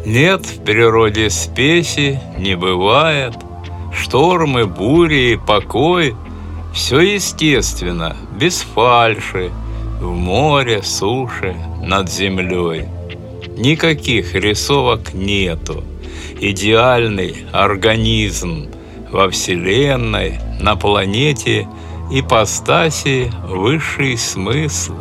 Нет в природе спеси, не бывает. Штормы, бури и покой — все естественно, без фальши, в море, суше, над землей. Никаких рисовок нету. Идеальный организм во Вселенной, на планете, ипостаси высший смысл.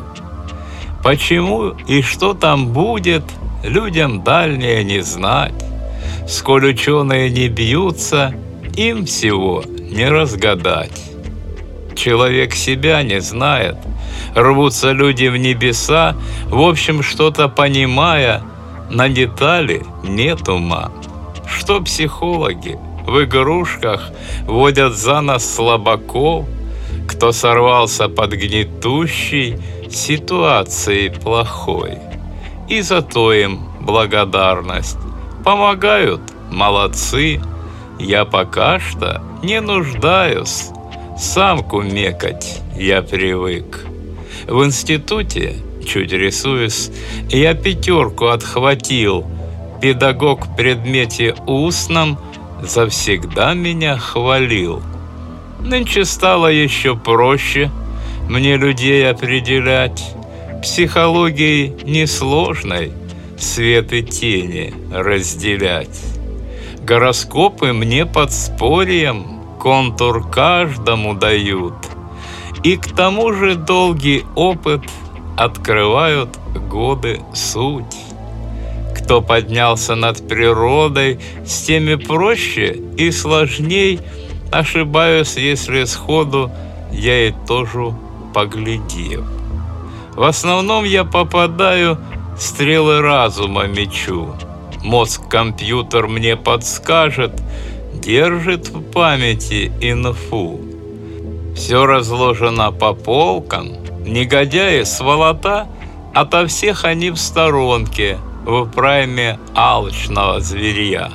Почему и что там будет, людям дальнее не знать. Сколь ученые не бьются, им всего не разгадать. Человек себя не знает, рвутся люди в небеса, в общем, что-то понимая, на детали нет ума. Что психологи в игрушках водят за нос слабаков, кто сорвался под гнетущей ситуацией плохой. И за то им благодарность. Помогают, молодцы. Я пока что не нуждаюсь, сам кумекать я привык. В институте, чуть рисуюсь, я 5 отхватил. Педагог в предмете устном завсегда меня хвалил. Нынче стало еще проще мне людей определять. Психологией несложной свет и тени разделять. Гороскопы мне подспорьем контур каждому дают. И к тому же долгий опыт открывают годы суть. Кто поднялся над природой, с теми проще и сложней. Ошибаюсь, если сходу я и тоже поглядев. В основном я попадаю, стрелы разума мечу. Мозг-компьютер мне подскажет, держит в памяти инфу. Все разложено по полкам, негодяи сволота, ото всех они в сторонке, в прайме алчного зверя.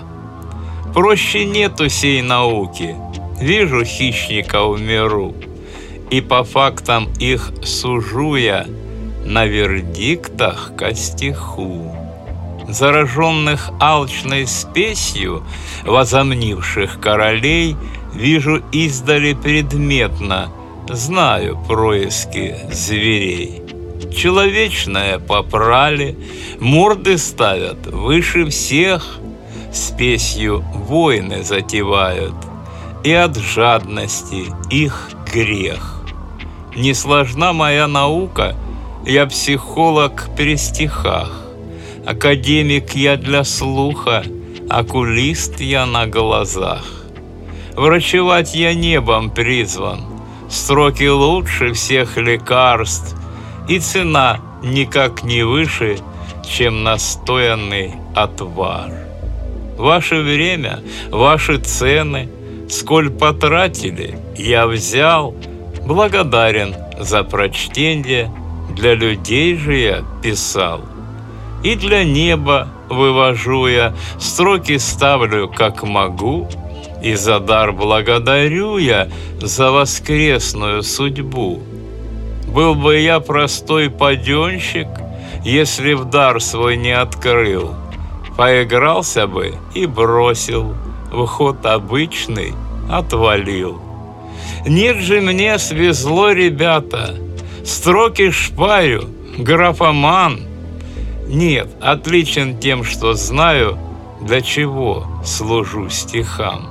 Проще нету сей науки, вижу хищников в миру, и по фактам их сужу я на вердиктах ко стиху. Зараженных алчной спесью, возомнивших королей, вижу издали предметно, знаю происки зверей. Человечное попрали, морды ставят выше всех, спесью войны затевают, и от жадности их грех. Не сложна моя наука, я психолог при стихах. Академик я для слуха, окулист я на глазах. Врачевать я небом призван, строки лучше всех лекарств, и цена никак не выше, чем настоянный отвар. Ваше время, ваши цены, сколь потратили, я взял, благодарен за прочтенье, для людей же я писал. И для неба вывожу я, строки ставлю как могу, и за дар благодарю я за воскресную судьбу. Был бы я простой паденщик, если в дар свой не открыл, поигрался бы и бросил, в ход обычный отвалил. Нет же, мне свезло, ребята, строки шпарю, графоман. Нет, отличен тем, что знаю, для чего служу стихам.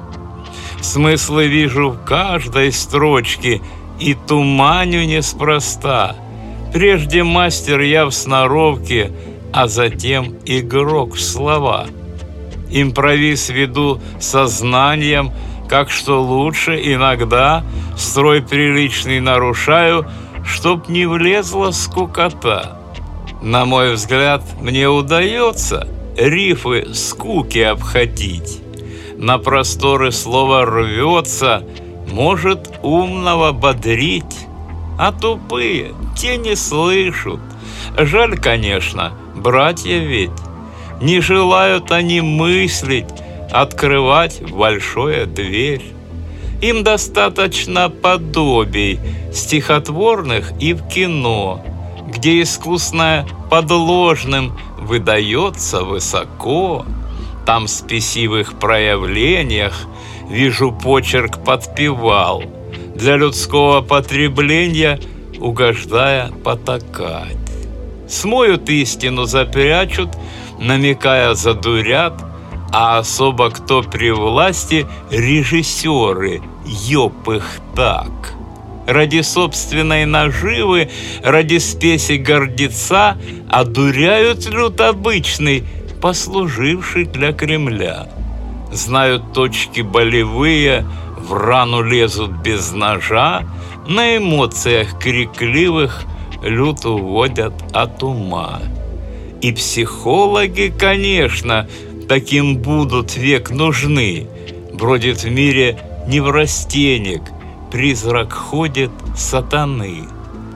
Смыслы вижу в каждой строчке и туманю неспроста. Прежде мастер я в сноровке, а затем игрок в слова. Импровиз веду сознанием, как что лучше иногда строй приличный нарушаю, чтоб не влезла скукота. На мой взгляд, мне удается рифы скуки обходить. На просторы слово рвется, может умного бодрить, а тупые те не слышат. Жаль, конечно, братья ведь. Не желают они мыслить, открывать большую дверь. Им достаточно подобий стихотворных и в кино, где искусное подложным выдается высоко, Там в спесивых проявлениях вижу почерк подпевал, для людского потребления угождая потакать. Смоют истину, запрячут, намекая задурят, а особо кто при власти — режиссеры, ёб их так. Ради собственной наживы, ради спеси гордеца одуряют люд обычный, послуживший для Кремля. Знают точки болевые, в рану лезут без ножа, на эмоциях крикливых люд уводят от ума. И психологи, конечно, таким будут век нужны. Бродит в мире неврастенник, призрак ходит сатаны.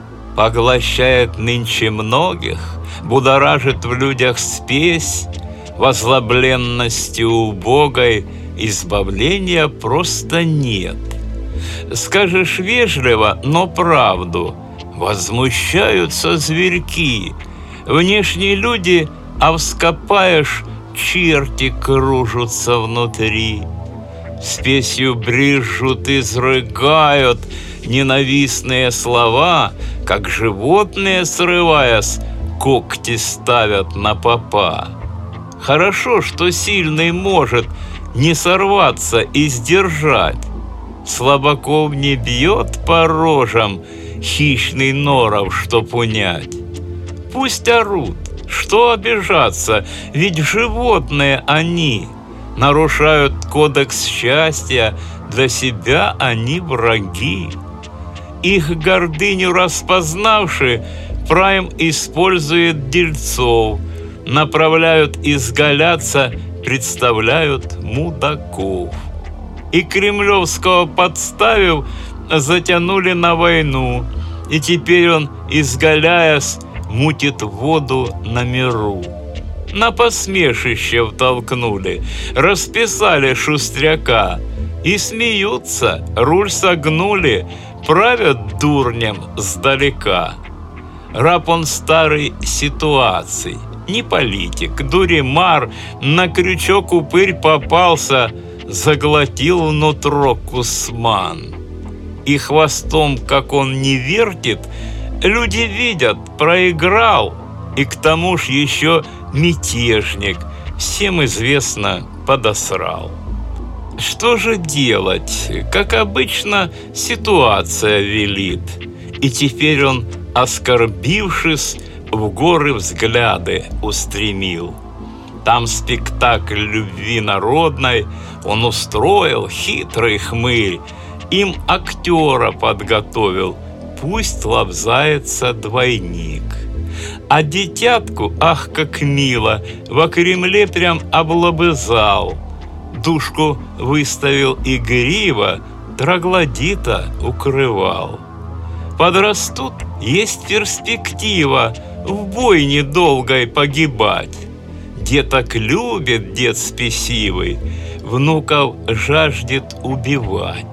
Поглощает нынче многих, будоражит в людях спесь, в озлобленности убогой избавления просто нет. Скажешь вежливо, но правду, возмущаются зверьки. Внешние люди, а вскопаешь, черти кружатся внутри. Спесью брызжут, изрыгают ненавистные слова, как животные, срываясь, когти ставят на попа. Хорошо, что сильный может не сорваться и сдержать. Слабаков не бьет по рожам хищный норов, чтоб унять. Пусть орут, что обижаться, ведь животные они. Нарушают кодекс счастья, для себя они враги. Их гордыню распознавши, Прайм использует дельцов, направляют изгаляться, представляют мудаков. И кремлевского подставив, затянули на войну, и теперь он, изгаляясь, мутит воду на миру. На посмешище втолкнули, расписали шустряка, и смеются, руль согнули, правят дурнем сдалека. Раб он старой ситуации, не политик, дуримар, на крючок упырь попался, заглотил нутро кусман. И хвостом, как он не вертит, люди видят, проиграл, и к тому ж еще мятежник, всем известно, подосрал. Что же делать? Как обычно, ситуация велит, и теперь он, оскорбившись, в горы взгляды устремил. Там спектакль любви народной он устроил, хитрый хмырь, им актера подготовил, пусть лобзается двойник. А дитятку, ах, как мило, во Кремле прям облобызал. Душку выставил игриво, троглодита укрывал. Подрастут, есть перспектива в бойне долгой погибать. Деток любит дед спесивый, внуков жаждет убивать.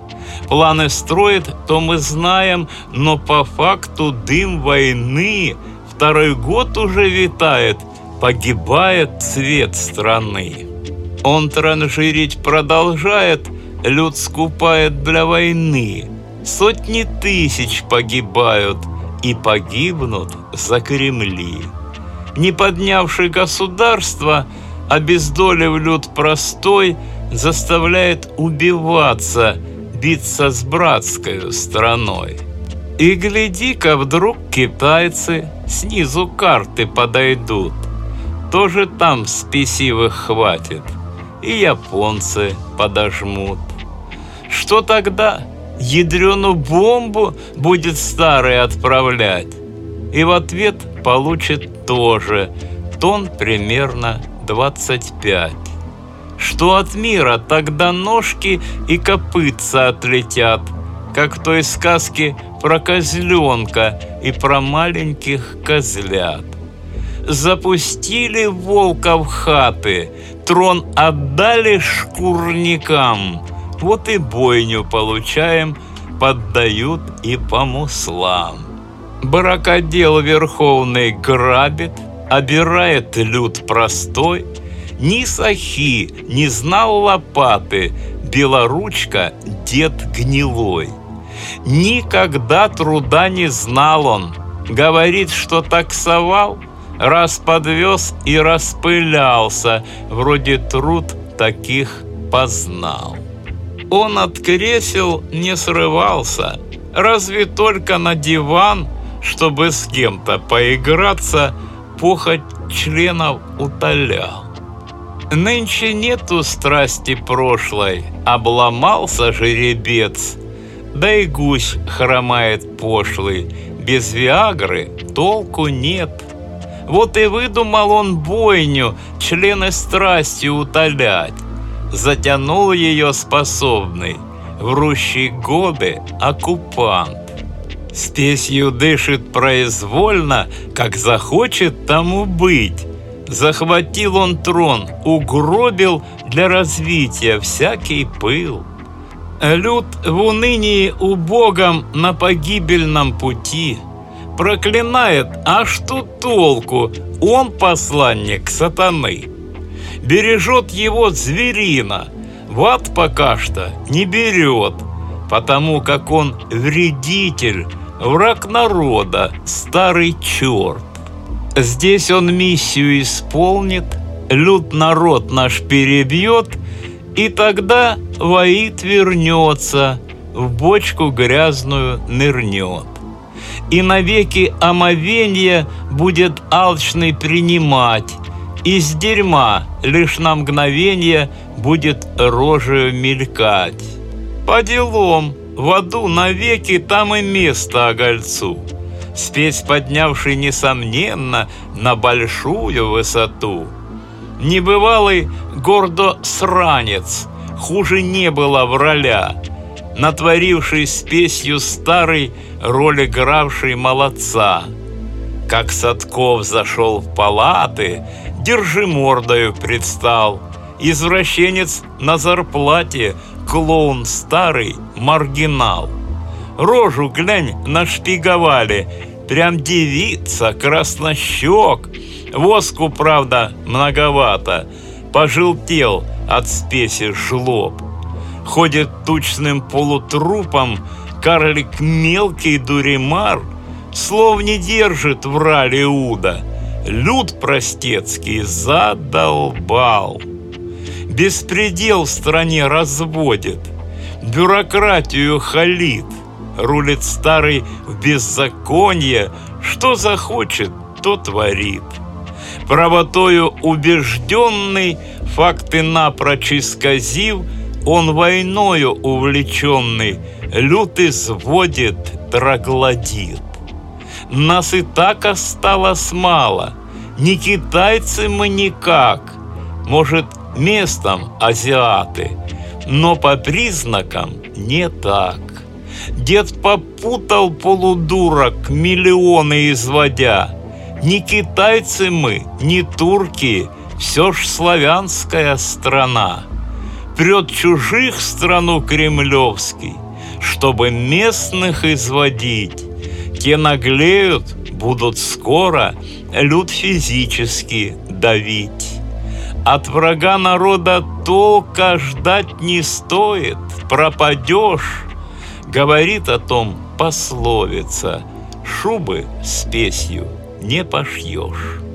Планы строит, то мы знаем, но по факту дым войны второй год уже витает, погибает цвет страны. Он транжирить продолжает, люд скупает для войны. Сотни тысяч погибают и погибнут за Кремли. Не поднявший государство, обездолив люд простой, заставляет убиваться, биться с братской страной. И гляди-ка, вдруг китайцы снизу карты подойдут. Тоже там спесивых хватит, и японцы подожмут. Что тогда? Ядрену бомбу будет старый отправлять, и в ответ получит тоже тонн примерно 25. Что от мира тогда ножки и копытца отлетят, как в той сказке про козленка и про маленьких козлят. Запустили волка в хаты, трон отдали шкурникам, вот и бойню получаем, поддают и по муслам. Бракодел верховный грабит, обирает люд простой, Ни сахи, не знал лопаты, белоручка дед гнилой. Никогда труда не знал он, говорит, что таксовал, раз подвез и распылялся, вроде труд таких познал. Он от кресел не срывался, разве только на диван, чтобы с кем-то поиграться, похоть членов утолял. Нынче нету страсти прошлой, обломался жеребец, да и гусь хромает пошлый, без виагры толку нет. Вот и выдумал он бойню, члены страсти утолять, затянул ее способный, врущие годы оккупант. Спесью дышит произвольно, как захочет тому быть. Захватил он трон, угробил для развития всякий пыл. Люд в унынии убогом на погибельном пути проклинает, а что толку, он посланник сатаны. Бережет его зверина, в ад пока что не берет, потому как он вредитель, враг народа, старый черт. Здесь он миссию исполнит, люд народ наш перебьет, и тогда воит вернется, в бочку грязную нырнет. И навеки омовенье будет алчный принимать, из дерьма лишь на мгновенье будет рожею мелькать. По делам, в аду навеки там и место огольцу, спесь поднявший, несомненно, на большую высоту. Небывалый гордо сранец, хуже не было враля, натворивший спесью старый роль игравший молодца. Как Садков зашел в палаты, держи мордою предстал, извращенец на зарплате, клоун старый, маргинал. Рожу, глянь, нашпиговали, прям девица, краснощек. Воску, правда, многовато, пожелтел от спеси жлоб. Ходит тучным полутрупом карлик мелкий дуримар, слов не держит враль Иуда, люд простецкий задолбал. Беспредел в стране разводит, бюрократию халит, рулит старый в беззаконье, что захочет, то творит. Правотою убежденный, факты напрочь исказив, он войною увлеченный, люд изводит, троглодит. Нас и так осталось мало, не китайцы мы никак, может, местом азиаты, но по признакам не так. Дед попутал полудурок, миллионы изводя. Не китайцы мы, не турки, все ж славянская страна. Прет чужих страну кремлевский, чтобы местных изводить. Те наглеют, будут скоро люд физически давить. От врага народа толка ждать не стоит, пропадешь. Говорит о том пословица, шубы с спесью не пошьешь.